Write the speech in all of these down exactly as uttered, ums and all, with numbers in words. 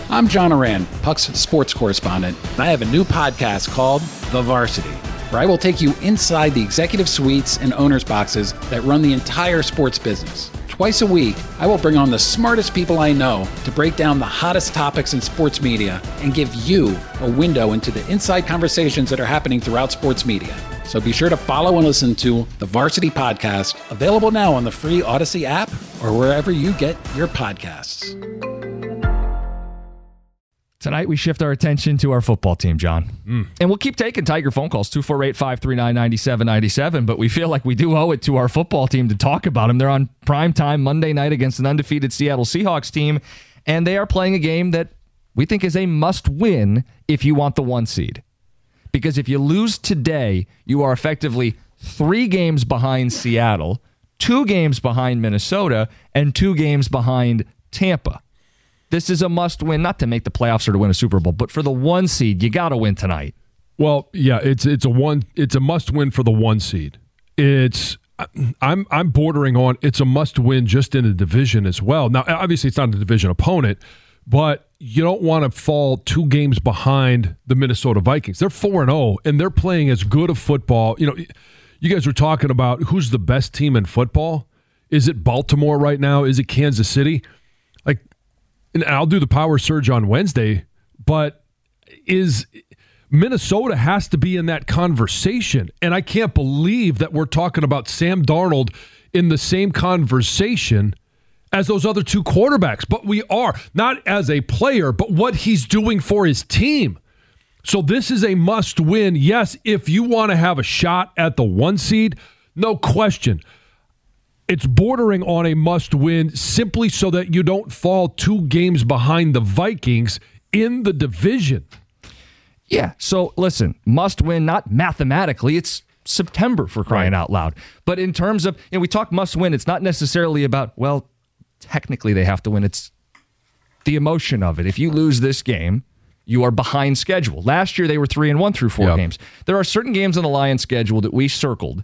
I'm John Oran, Puck's sports correspondent, and I have a new podcast called The Varsity, where I will take you inside the executive suites and owners' boxes that run the entire sports business. Twice a week, I will bring on the smartest people I know to break down the hottest topics in sports media and give you a window into the inside conversations that are happening throughout sports media. So be sure to follow and listen to The Varsity Podcast, available now on the free Odyssey app or wherever you get your podcasts. Tonight, we shift our attention to our football team, John. Mm. And we'll keep taking Tiger phone calls, two four eight, five three nine, nine seven nine seven, but we feel like we do owe it to our football team to talk about them. They're on prime time Monday night against an undefeated Seattle Seahawks team, and they are playing a game that we think is a must-win if you want the one seed. Because if you lose today, you are effectively three games behind Seattle, two games behind Minnesota, and two games behind Tampa. This is a must-win, not to make the playoffs or to win a Super Bowl, but for the one seed, you got to win tonight. Well, yeah, it's it's a one it's a must-win for the one seed. It's I'm I'm bordering on it's a must-win just in the division as well. Now, obviously, it's not a division opponent, but you don't want to fall two games behind the Minnesota Vikings. They're four and oh, and they're playing as good a football. You know, you guys were talking about who's the best team in football. Is it Baltimore right now? Is it Kansas City? Like. And I'll do the power surge on Wednesday, but is Minnesota has to be in that conversation. And I can't believe that we're talking about Sam Darnold in the same conversation as those other two quarterbacks. But we are, not as a player, but what he's doing for his team. So this is a must win. Yes, if you want to have a shot at the one seed, no question. It's bordering on a must-win simply so that you don't fall two games behind the Vikings in the division. Yeah, so listen, must-win, not mathematically. It's September, for crying right. out loud. But in terms of, you know, we talk must-win, it's not necessarily about, well, technically they have to win. It's the emotion of it. If you lose this game, you are behind schedule. Last year, they were three and one through four yep. games. There are certain games on the Lions schedule that we circled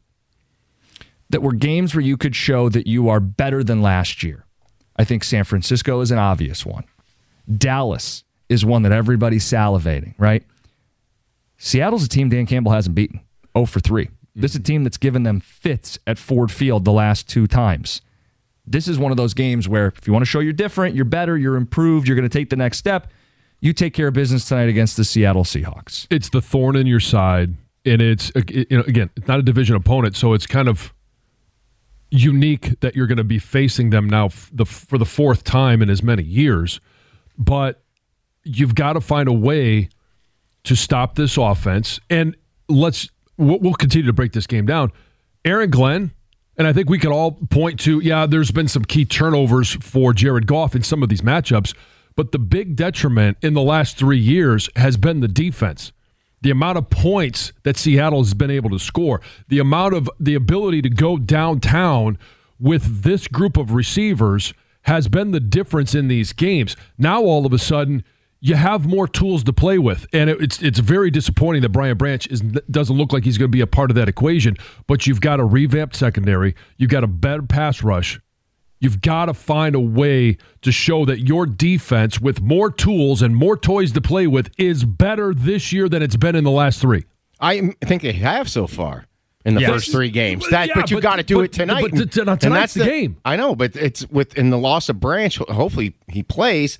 that were games where you could show that you are better than last year. I think San Francisco is an obvious one. Dallas is one that everybody's salivating, right? Seattle's a team Dan Campbell hasn't beaten. oh for three. Mm-hmm. This is a team that's given them fits at Ford Field the last two times. This is one of those games where if you want to show you're different, you're better, you're improved, you're going to take the next step, you take care of business tonight against the Seattle Seahawks. It's the thorn in your side, and it's, you know, again, it's not a division opponent, so it's kind of unique that you're going to be facing them now f- the, for the fourth time in as many years, but you've got to find a way to stop this offense. And let's we'll, we'll continue to break this game down. Aaron Glenn, and I think we can all point to, yeah, there's been some key turnovers for Jared Goff in some of these matchups, but the big detriment in the last three years has been the defense. The amount of points that Seattle has been able to score, the amount of the ability to go downtown with this group of receivers has been the difference in these games. Now, all of a sudden, you have more tools to play with, and it, it's it's very disappointing that Brian Branch is, doesn't look like he's going to be a part of that equation, but you've got a revamped secondary, you've got a better pass rush. You've got to find a way to show that your defense, with more tools and more toys to play with, is better this year than it's been in the last three. I think they have so far in the yes. first three games. That, yeah, but you got to do but, it tonight. But, but tonight's and that's the, the game. I know, but it's with in the loss of Branch. Hopefully, he plays.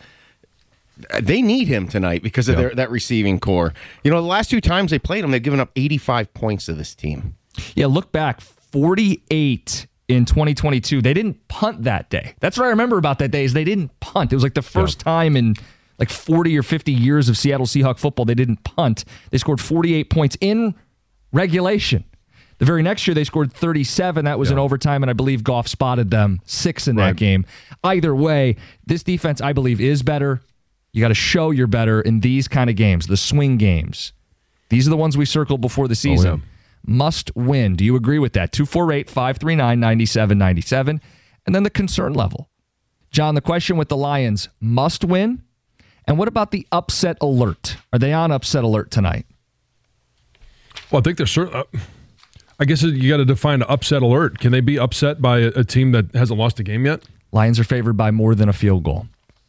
They need him tonight because of yep. their, that receiving core. You know, the last two times they played him, they've given up eighty-five points to this team. Yeah, look back, forty-eight in twenty twenty-two. They didn't punt that day. That's what I remember about that day is they didn't punt. It was like the first yeah. time in like forty or fifty years of Seattle Seahawks football they didn't punt. They scored forty-eight points in regulation. The very next year they scored thirty-seven. That was yeah. in overtime, and I believe Goff spotted them six in that right. game. Either way, this defense, I believe, is better. You got to show you're better in these kind of games, the swing games. These are the ones we circled before the season. Oh, yeah. Must win. Do you agree with that? two four eight, five three nine, nine seven nine seven. And then the concern level. John, the question with the Lions, must win? And what about the upset alert? Are they on upset alert tonight? Well, I think they're certain. Uh, I guess you got to define an upset alert. Can they be upset by a, a team that hasn't lost a game yet? Lions are favored by more than a field goal.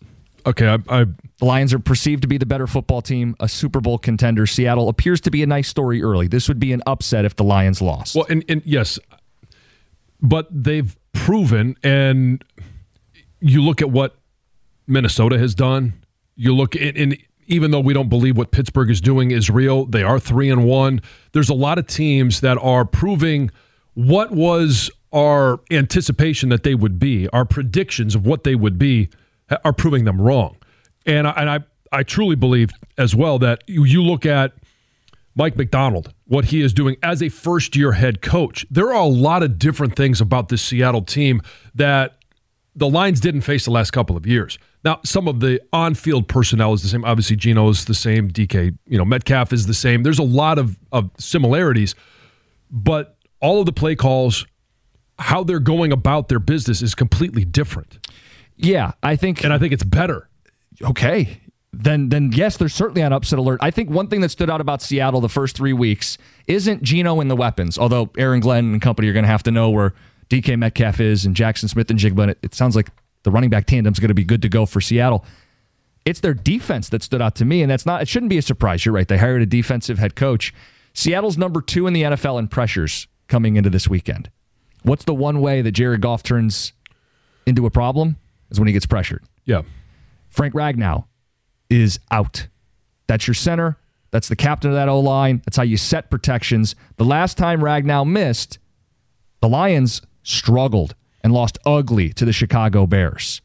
Okay, I, I The Lions are perceived to be the better football team, a Super Bowl contender. Seattle appears to be a nice story early. This would be an upset if the Lions lost. Well, and, and yes, but they've proven, and you look at what Minnesota has done. You look at, and even though we don't believe what Pittsburgh is doing is real, they are three and one. There's a lot of teams that are proving what was our anticipation that they would be, our predictions of what they would be, are proving them wrong. And I, and I, I truly believe as well that you, you look at Mike Macdonald, what he is doing as a first-year head coach. There are a lot of different things about this Seattle team that the Lions didn't face the last couple of years. Now, some of the on-field personnel is the same. Obviously, Geno is the same. D K, you know, Metcalf is the same. There's a lot of, of similarities, but all of the play calls, how they're going about their business is completely different. Yeah, I think... And I think it's better. Okay. Then, then yes, they're certainly on upset alert. I think one thing that stood out about Seattle the first three weeks isn't Geno and the weapons, although Aaron Glenn and company are going to have to know where D K Metcalf is and Jackson Smith and Jigba. It, it sounds like the running back tandem is going to be good to go for Seattle. It's their defense that stood out to me, and that's not. It shouldn't be a surprise. You're right. They hired a defensive head coach. Seattle's number two in the N F L in pressures coming into this weekend. What's the one way that Jared Goff turns into a problem? Is when he gets pressured. Yeah. Frank Ragnow is out. That's your center. That's the captain of that O-line. That's how you set protections. The last time Ragnow missed, the Lions struggled and lost ugly to the Chicago Bears.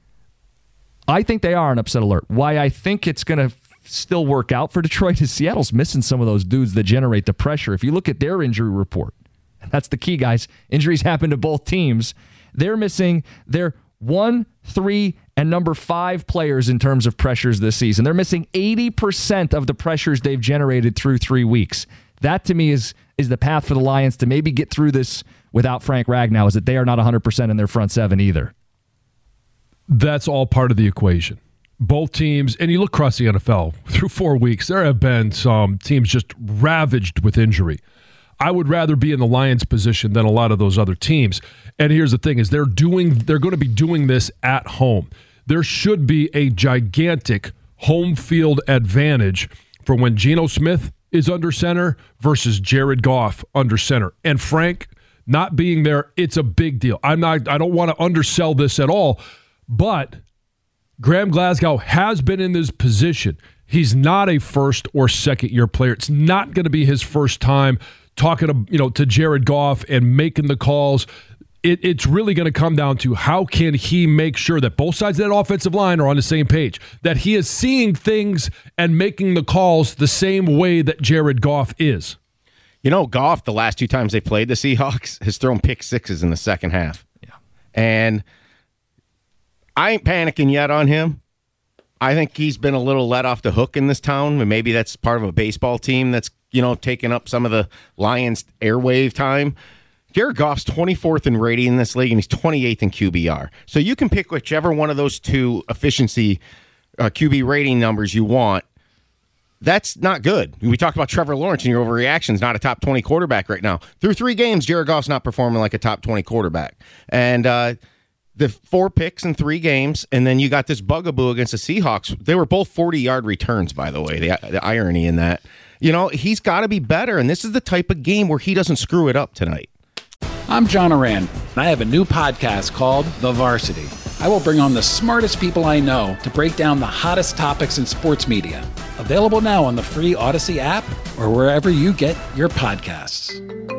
I think they are on upset alert. Why I think it's going to still work out for Detroit is Seattle's missing some of those dudes that generate the pressure. If you look at their injury report, and that's the key, guys. Injuries happen to both teams. They're missing their one, three, and number five players in terms of pressures this season. They're missing eighty percent of the pressures they've generated through three weeks. That, to me, is is the path for the Lions to maybe get through this without Frank Ragnow, is that they are not one hundred percent in their front seven either. That's all part of the equation. Both teams, and you look across the N F L, through four weeks, there have been some teams just ravaged with injury. I would rather be in the Lions' position than a lot of those other teams. And here's the thing, is they're doing they're going to be doing this at home. There should be a gigantic home field advantage for when Geno Smith is under center versus Jared Goff under center. And Frank not being there, it's a big deal. I'm not I don't want to undersell this at all, but Graham Glasgow has been in this position. He's not a first or second year player. It's not going to be his first time talking to, you know, to Jared Goff and making the calls. It, it's really going to come down to how can he make sure that both sides of that offensive line are on the same page, that he is seeing things and making the calls the same way that Jared Goff is. You know, Goff, the last two times they played the Seahawks, has thrown pick sixes in the second half. Yeah. And I ain't panicking yet on him. I think he's been a little let off the hook in this town, and maybe that's part of a baseball team that's, you know, taking up some of the Lions' airwave time. Jared Goff's twenty-fourth in rating in this league, and he's twenty-eighth in Q B R. So you can pick whichever one of those two efficiency uh, Q B rating numbers you want. That's not good. We talked about Trevor Lawrence, and your overreaction is not a top twenty quarterback right now. Through three games, Jared Goff's not performing like a top twenty quarterback. And uh, the four picks in three games, and then you got this bugaboo against the Seahawks. They were both forty-yard returns, by the way, the, the irony in that. You know, he's got to be better, and this is the type of game where he doesn't screw it up tonight. I'm John Oran, and I have a new podcast called The Varsity. I will bring on the smartest people I know to break down the hottest topics in sports media. Available now on the free Odyssey app or wherever you get your podcasts.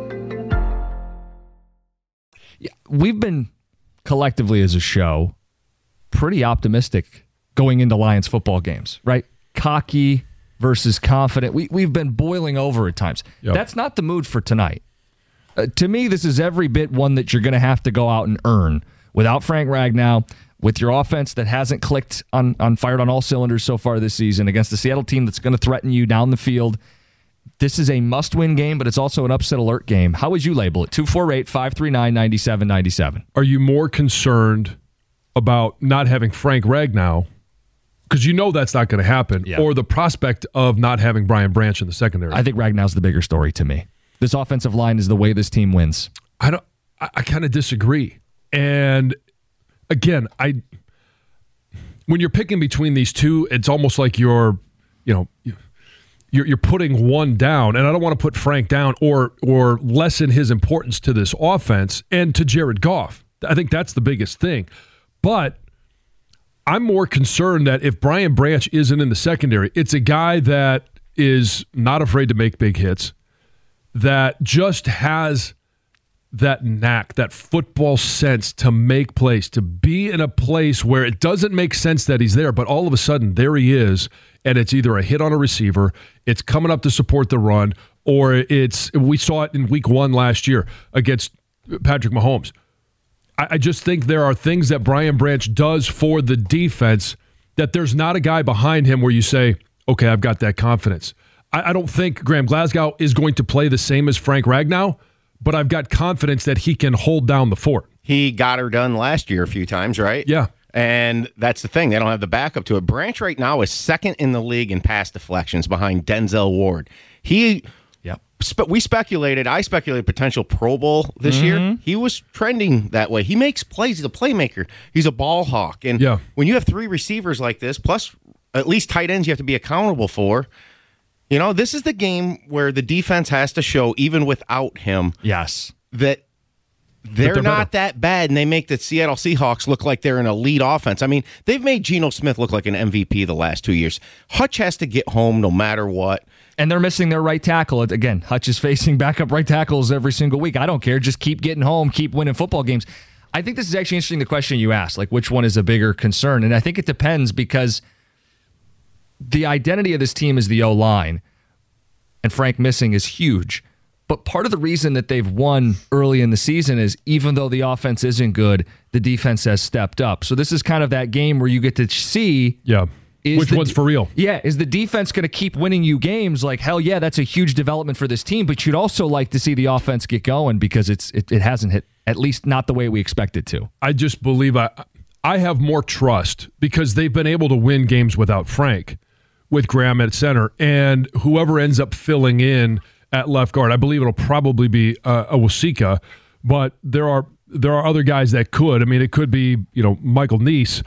Yeah, we've been collectively as a show pretty optimistic going into Lions football games, right? Cocky versus confident. We, we've been boiling over at times. Yep. That's not the mood for tonight. Uh, to me, this is every bit one that you're going to have to go out and earn without Frank Ragnow, with your offense that hasn't clicked on, on fired on all cylinders so far this season against the Seattle team that's going to threaten you down the field. This is a must-win game, but it's also an upset alert game. How would you label it? two four eight, five three nine, nine seven nine seven. Are you more concerned about not having Frank Ragnow, because you know that's not going to happen, yeah, or the prospect of not having Brian Branch in the secondary? I think Ragnow's the bigger story to me. This offensive line is the way this team wins. I don't. I, I kind of disagree. And again, I when you're picking between these two, it's almost like you're, you know, you're you're putting one down, and I don't want to put Frank down or or lessen his importance to this offense and to Jared Goff. I think that's the biggest thing. But I'm more concerned that if Brian Branch isn't in the secondary, it's a guy that is not afraid to make big hits, that just has that knack, that football sense to make plays, to be in a place where it doesn't make sense that he's there, but all of a sudden there he is, and it's either a hit on a receiver, it's coming up to support the run, or it's, we saw it in week one last year against Patrick Mahomes. I, I just think there are things that Brian Branch does for the defense that there's not a guy behind him where you say, okay, I've got that confidence. I, I don't think Graham Glasgow is going to play the same as Frank Ragnow, but I've got confidence that he can hold down the fort. He got her done last year a few times, right? Yeah. And that's the thing. They don't have the backup to it. Branch right now is second in the league in pass deflections behind Denzel Ward. He, yep. Spe- we speculated, I speculated potential Pro Bowl this mm-hmm. year. He was trending that way. He makes plays. He's a playmaker. He's a ball hawk. And yeah. when you have three receivers like this, plus at least tight ends you have to be accountable for, you know, this is the game where the defense has to show, even without him, yes, that they're, they're not that bad, and they make the Seattle Seahawks look like they're an elite offense. I mean, they've made Geno Smith look like an M V P the last two years. Hutch has to get home no matter what. And they're missing their right tackle. Again, Hutch is facing backup right tackles every single week. I don't care. Just keep getting home, keep winning football games. I think this is actually interesting, the question you asked, like which one is a bigger concern? And I think it depends because the identity of this team is the O-line, and Frank missing is huge. But part of the reason that they've won early in the season is even though the offense isn't good, the defense has stepped up. So this is kind of that game where you get to see... Yeah. Which the, one's for real? Yeah. Is the defense going to keep winning you games? Like, hell yeah, that's a huge development for this team. But you'd also like to see the offense get going because it's it, it hasn't hit, at least not the way we expect it to. I just believe I, I have more trust because they've been able to win games without Frank, with Graham at center, and whoever ends up filling in at left guard. I believe it'll probably be uh, Awosika, but there are there are other guys that could. I mean, it could be, you know, Michael Neese.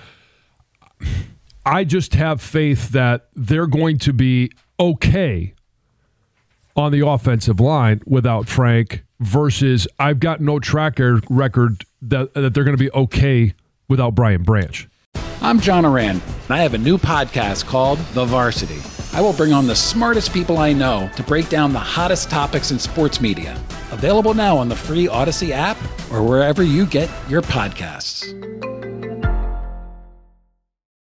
I just have faith that they're going to be okay on the offensive line without Frank versus I've got no track record that, that they're going to be okay without Brian Branch. I'm John Oran, and I have a new podcast called The Varsity. I will bring on the smartest people I know to break down the hottest topics in sports media. Available now on the free Odyssey app or wherever you get your podcasts.